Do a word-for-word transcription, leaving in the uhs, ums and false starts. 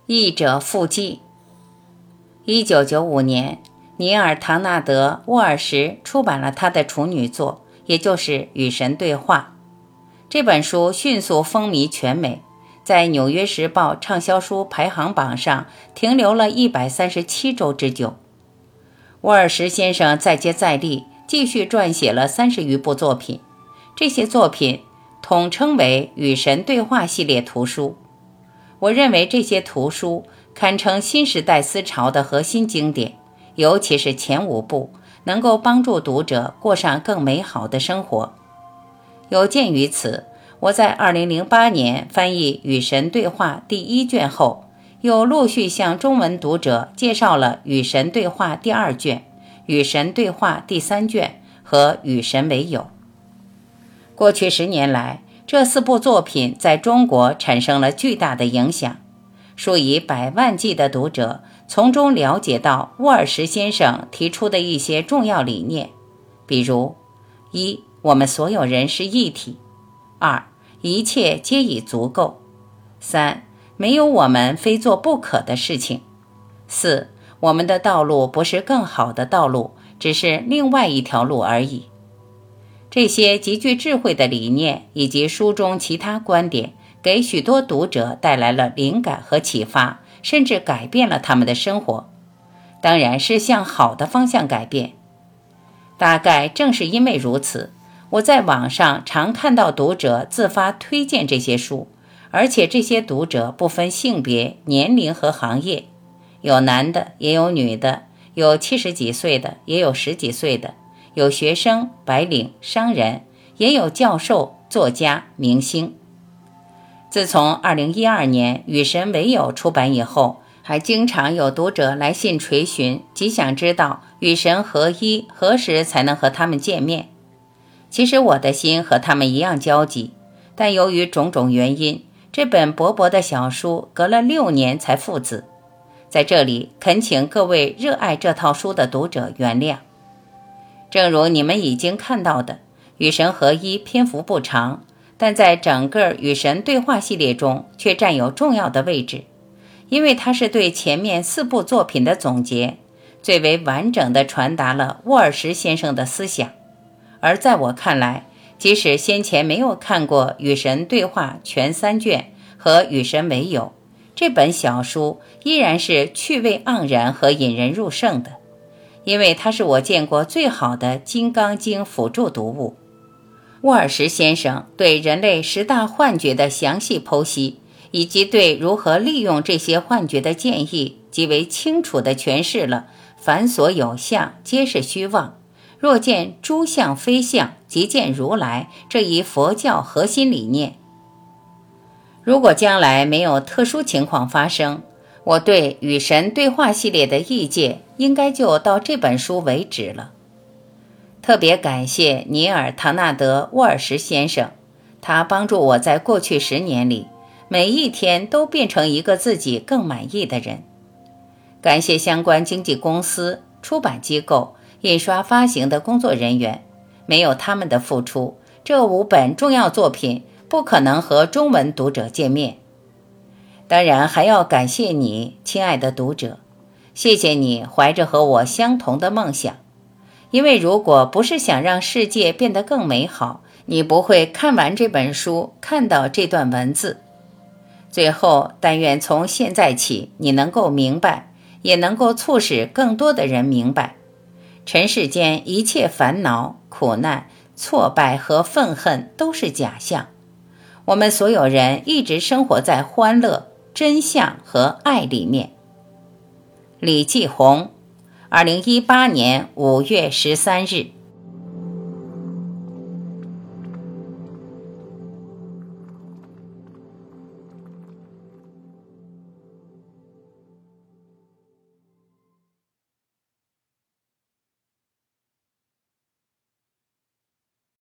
译者附记。一九九五年，尼尔·唐纳德·沃尔什出版了他的处女作，也就是《与神对话》。这本书迅速风靡全美，在《纽约时报》畅销书排行榜上停留了一百三十七周之久。沃尔什先生再接再厉，继续撰写了三十余部作品，这些作品统称为《与神对话》系列图书。我认为这些图书堪称新时代思潮的核心经典，尤其是前五部能够帮助读者过上更美好的生活。有鉴于此，我在二零零八年翻译《与神对话》第一卷后，又陆续向中文读者介绍了《与神对话》第二卷、《与神对话》第三卷和《与神为友》。过去十年来，这四部作品在中国产生了巨大的影响，数以百万计的读者从中了解到沃尔什先生提出的一些重要理念，比如：一、我们所有人是一体；二、一切皆已足够；三、没有我们非做不可的事情；四、我们的道路不是更好的道路，只是另外一条路而已。这些极具智慧的理念以及书中其他观点，给许多读者带来了灵感和启发，甚至改变了他们的生活，当然是向好的方向改变。大概正是因为如此，我在网上常看到读者自发推荐这些书，而且这些读者不分性别、年龄和行业，有男的也有女的，有七十几岁的也有十几岁的，有学生、白领、商人，也有教授、作家、明星。自从二零一二年《与神为友》出版以后，还经常有读者来信垂询，极想知道与神合一何时才能和他们见面。其实我的心和他们一样焦急，但由于种种原因，这本薄薄的小书隔了六年才附子。在这里恳请各位热爱这套书的读者原谅。正如你们已经看到的，与神合一篇幅不长，但在整个与神对话系列中却占有重要的位置，因为它是对前面四部作品的总结，最为完整地传达了沃尔什先生的思想。而在我看来，即使先前没有看过《与神对话》全三卷和《与神为友》，这本小书依然是趣味盎然和引人入胜的，因为它是我见过最好的《金刚经》辅助读物。沃尔什先生对人类十大幻觉的详细剖析，以及对如何利用这些幻觉的建议，极为清楚地诠释了凡所有相皆是虚妄，若见诸相非相，即见如来这一佛教核心理念。如果将来没有特殊情况发生，我对与神对话系列的译介应该就到这本书为止了。特别感谢尼尔·唐纳德·沃尔什先生，他帮助我在过去十年里，每一天都变成一个自己更满意的人。感谢相关经纪公司、出版机构、印刷发行的工作人员，没有他们的付出，这五本重要作品不可能和中文读者见面。当然还要感谢你，亲爱的读者，谢谢你怀着和我相同的梦想，因为如果不是想让世界变得更美好，你不会看完这本书，看到这段文字。最后，但愿从现在起，你能够明白，也能够促使更多的人明白，尘世间一切烦恼、苦难、挫败和愤恨都是假象。我们所有人一直生活在欢乐、真相和爱里面。李继红，二零一八年五月十三日。